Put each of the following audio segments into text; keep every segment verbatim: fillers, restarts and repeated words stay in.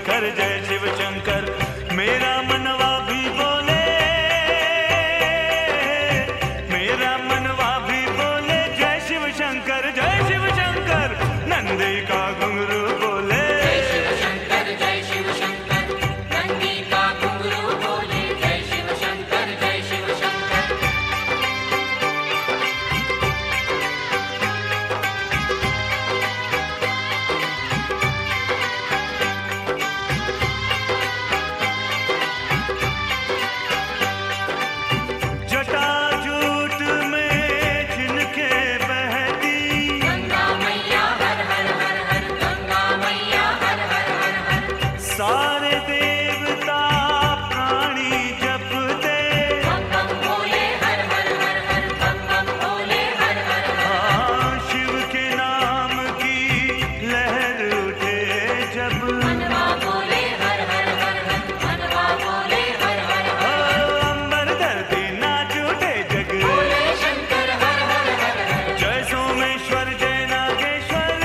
शंकर जय शिव शंकर। मेरा मनवा भी बोले, मेरा मनवा भी बोले जय शिव शंकर जय शिव शंकर। नंदी का घुंघरू बोले जय शिव शंकर जय शिव शंकर। नंदी का घुंघरू बोले जय शिव शंकर जय शिव शंकर। जटाजूट में जिनके बहती गंगा मैया हर हर हर हर। गंगा मैया हर हर हर हर। सारे देवता प्राणी जपते बम बम भोले हर हर हर हर। बम बम भोले हर हर हर हर। हाँ, शिव के नाम की लहर उठे जब मनवा बोले हर हर हर हर। मनवा बोले हर हर हर हर। अंबर धरती नाच उठे जग। भोले शंकर हर हर हर हर। जय सोमेश्वर जय नागेश्वर,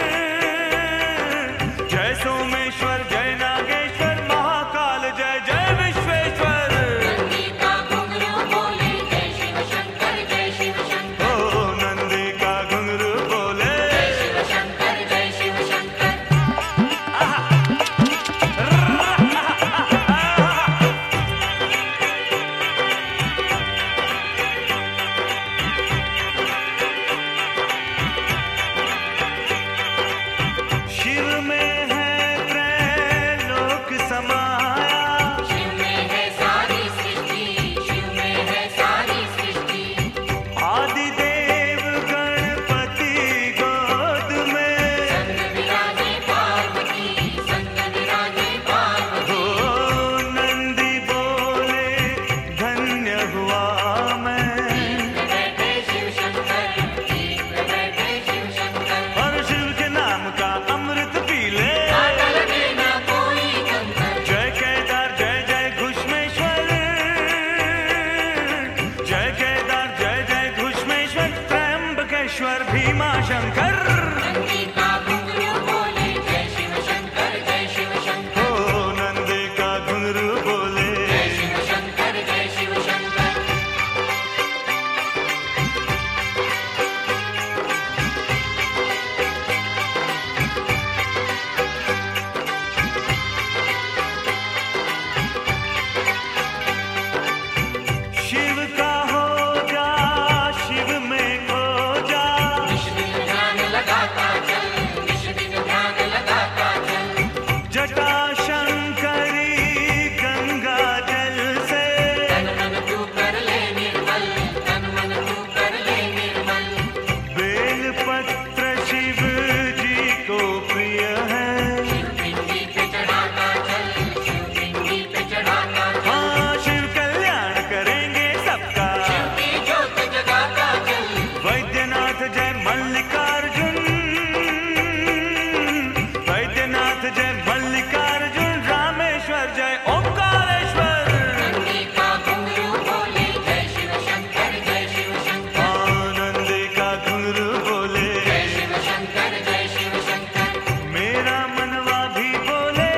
जय सोमेश्वर जय नागेश्वर। महाकाल जय जय विश्वेश्वर। नंदी का घुंघरू बोले जय शिव शंकर जय शिव शंकर। ओ नंदी का घुंघरू बोले जय शिव शंकर जय शिव शंकर। शिव में है त्रैलोक समाया। शिव में है सारी सृष्टि। शिव में है सारी सृष्टि। आदिदेव गणपति गोद में, संग विराजे पार्वती। संग विराजे पार्वती। ओ नंदी बोले धन्य हुआ मैं। दीप में बैठे शिव शंकर। दीप में बैठे शिव शंकर। और शिव के नाम का अमृत पी ले। काटा लगे ना कोई कंकर। जय केदार जय जय घुष्मेश्वर, जय केदार जय जय घुष्मेश्वर। त्र्यंबकेश्वर भीमा शंकर। नंदी का घुंघरू बोले जय शिव शंकर जय शिव शंकर। ओ नंदी का घुंघरू बोले जय शिव शंकर जय शिव शंकर। शिव का हो जा, शिव में खो जा। निश दिन ध्यान लगाता चल। निश दिन ध्यान लगाता चल। जटा शंकरी गंगा जल से, तन मन तू कर ले निर्मल। तन मन तू कर ले निर्मल। बेल पत्र शिव जी को प्रिय है। शिव पिंडी पे चढ़ाता चल। शिव पिंडी पे चढ़ाता चल। हाँ, शिव कल्याण करेंगे सबका। शिव की ज्योत जगाता चल। वैद्यनाथ जय मल्लिकार्जुन, वैद्यनाथ जय मल्लिकार्जुन। रामेश्वर जय ओंकारेश्वर। नंदी का घुंघरू बोले जय शिव शंकर जय शिव शंकर। आनंदी का घुंघरू बोले जय शिव शंकर जय शिव शंकर। मेरा मनवा भी बोले,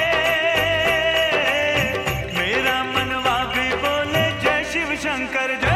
मेरा मनवा भी बोले जय शिव शंकर जय